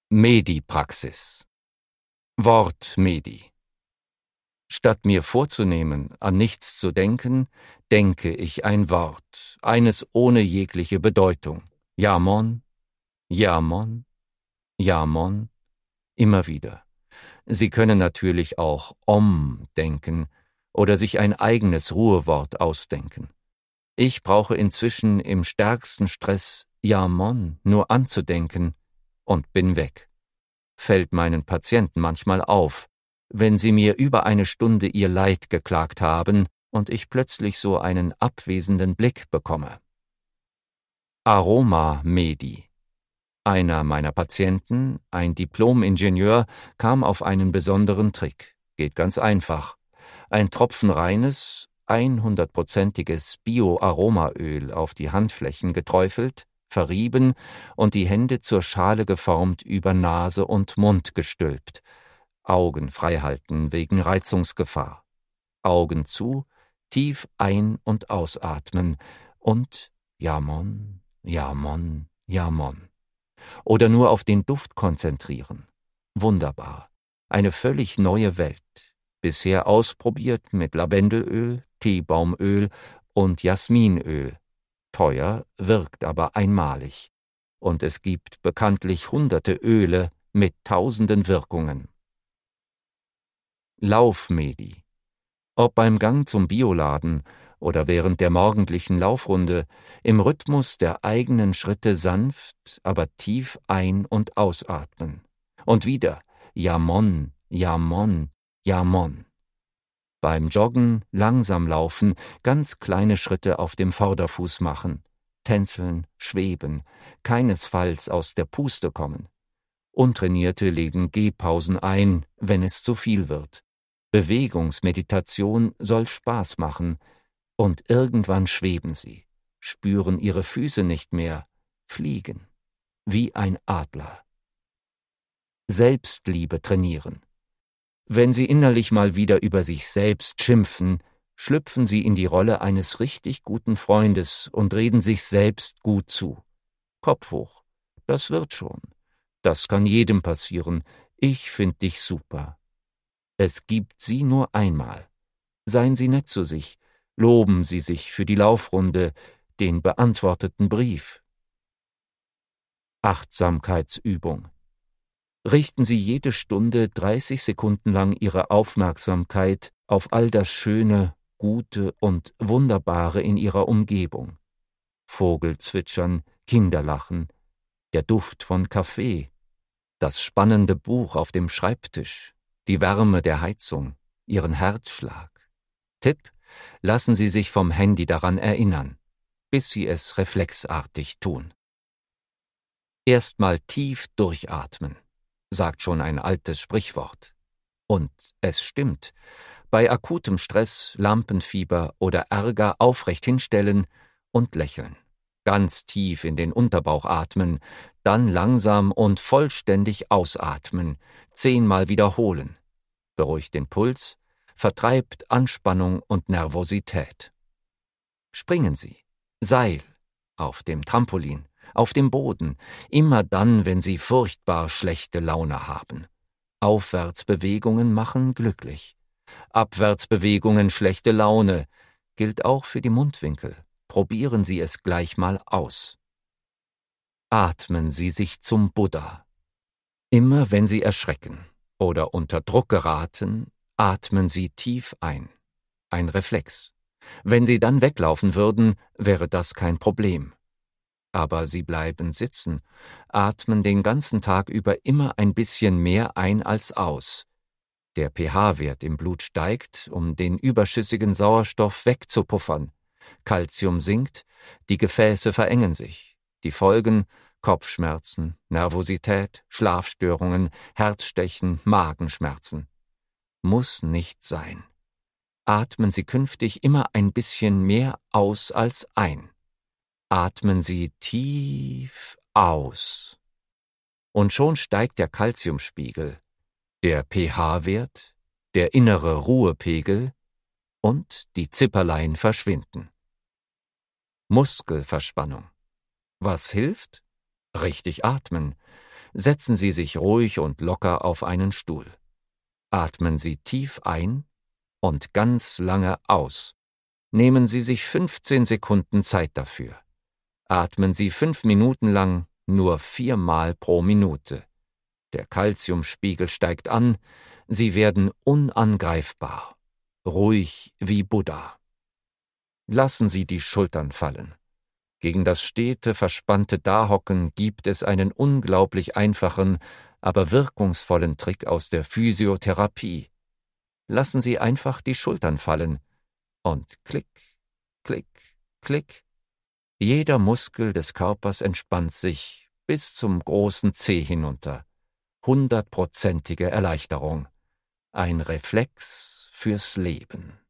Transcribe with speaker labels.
Speaker 1: Medi-Praxis. Wort Medi. Statt mir vorzunehmen, an nichts zu denken, denke ich ein Wort, eines ohne jegliche Bedeutung. Jamon, Jamon, Jamon, immer wieder. Sie können natürlich auch denken oder sich ein eigenes Ruhewort ausdenken. Ich brauche inzwischen im stärksten Stress Jamon nur anzudenken und bin weg. Fällt meinen Patienten manchmal auf, wenn sie mir über eine Stunde ihr Leid geklagt haben und ich plötzlich so einen abwesenden Blick bekomme. Aroma-Medi. Einer meiner Patienten, ein Diplom-Ingenieur, kam auf einen besonderen Trick. Geht ganz einfach. Ein Tropfen reines, 100%iges Bio-Aromaöl auf die Handflächen geträufelt, verrieben und die Hände zur Schale geformt über Nase und Mund gestülpt. Augen frei halten wegen Reizungsgefahr. Augen zu, tief ein- und ausatmen und Jamon, Jamon, Jamon. Oder nur auf den Duft konzentrieren. Wunderbar. Eine völlig neue Welt. Bisher ausprobiert mit Lavendelöl, Teebaumöl und Jasminöl. Teuer, wirkt aber einmalig. Und es gibt bekanntlich hunderte Öle mit tausenden Wirkungen. Laufmedi. Ob beim Gang zum Bioladen oder während der morgendlichen Laufrunde, im Rhythmus der eigenen Schritte sanft, aber tief ein- und ausatmen. Und wieder Jamon, Jamon, Jamon. Beim Joggen langsam laufen, ganz kleine Schritte auf dem Vorderfuß machen. Tänzeln, schweben, keinesfalls aus der Puste kommen. Untrainierte legen Gehpausen ein, wenn es zu viel wird. Bewegungsmeditation soll Spaß machen, und irgendwann schweben sie, spüren ihre Füße nicht mehr, fliegen, wie ein Adler. Selbstliebe trainieren. Wenn Sie innerlich mal wieder über sich selbst schimpfen, schlüpfen Sie in die Rolle eines richtig guten Freundes und reden sich selbst gut zu. Kopf hoch, das wird schon. Das kann jedem passieren. Ich find dich super. Es gibt Sie nur einmal. Seien Sie nett zu sich. Loben Sie sich für die Laufrunde, den beantworteten Brief. Achtsamkeitsübung. Richten Sie jede Stunde 30 Sekunden lang Ihre Aufmerksamkeit auf all das Schöne, Gute und Wunderbare in Ihrer Umgebung. Vogelzwitschern, Kinderlachen, der Duft von Kaffee, das spannende Buch auf dem Schreibtisch, die Wärme der Heizung, Ihren Herzschlag. Tipp: Lassen Sie sich vom Handy daran erinnern, bis Sie es reflexartig tun. Erstmal tief durchatmen, sagt schon ein altes Sprichwort. Und es stimmt. Bei akutem Stress, Lampenfieber oder Ärger aufrecht hinstellen und lächeln. Ganz tief in den Unterbauch atmen, dann langsam und vollständig ausatmen, 10-mal wiederholen. Beruhigt den Puls, vertreibt Anspannung und Nervosität. Springen Sie, Seil, auf dem Trampolin, auf dem Boden, immer dann, wenn Sie furchtbar schlechte Laune haben. Aufwärtsbewegungen machen glücklich. Abwärtsbewegungen schlechte Laune, gilt auch für die Mundwinkel. Probieren Sie es gleich mal aus. Atmen Sie sich zum Buddha. Immer wenn Sie erschrecken oder unter Druck geraten, atmen Sie tief ein. Ein Reflex. Wenn Sie dann weglaufen würden, wäre das kein Problem. Aber Sie bleiben sitzen, atmen den ganzen Tag über immer ein bisschen mehr ein als aus. Der pH-Wert im Blut steigt, um den überschüssigen Sauerstoff wegzupuffern. Calcium sinkt, die Gefäße verengen sich. Die Folgen: Kopfschmerzen, Nervosität, Schlafstörungen, Herzstechen, Magenschmerzen. Muss nicht sein. Atmen Sie künftig immer ein bisschen mehr aus als ein. Atmen Sie tief aus. Und schon steigt der Calciumspiegel, der pH-Wert, der innere Ruhepegel und die Zipperlein verschwinden. Muskelverspannung. Was hilft? Richtig atmen. Setzen Sie sich ruhig und locker auf einen Stuhl. Atmen Sie tief ein und ganz lange aus. Nehmen Sie sich 15 Sekunden Zeit dafür. Atmen Sie 5 Minuten lang nur 4-mal pro Minute. Der Calciumspiegel steigt an, Sie werden unangreifbar, ruhig wie Buddha. Lassen Sie die Schultern fallen. Gegen das stete, verspannte Dahocken gibt es einen unglaublich einfachen, aber wirkungsvollen Trick aus der Physiotherapie. Lassen Sie einfach die Schultern fallen und klick, klick, klick. Jeder Muskel des Körpers entspannt sich bis zum großen Zeh hinunter. 100%ige Erleichterung. Ein Reflex fürs Leben.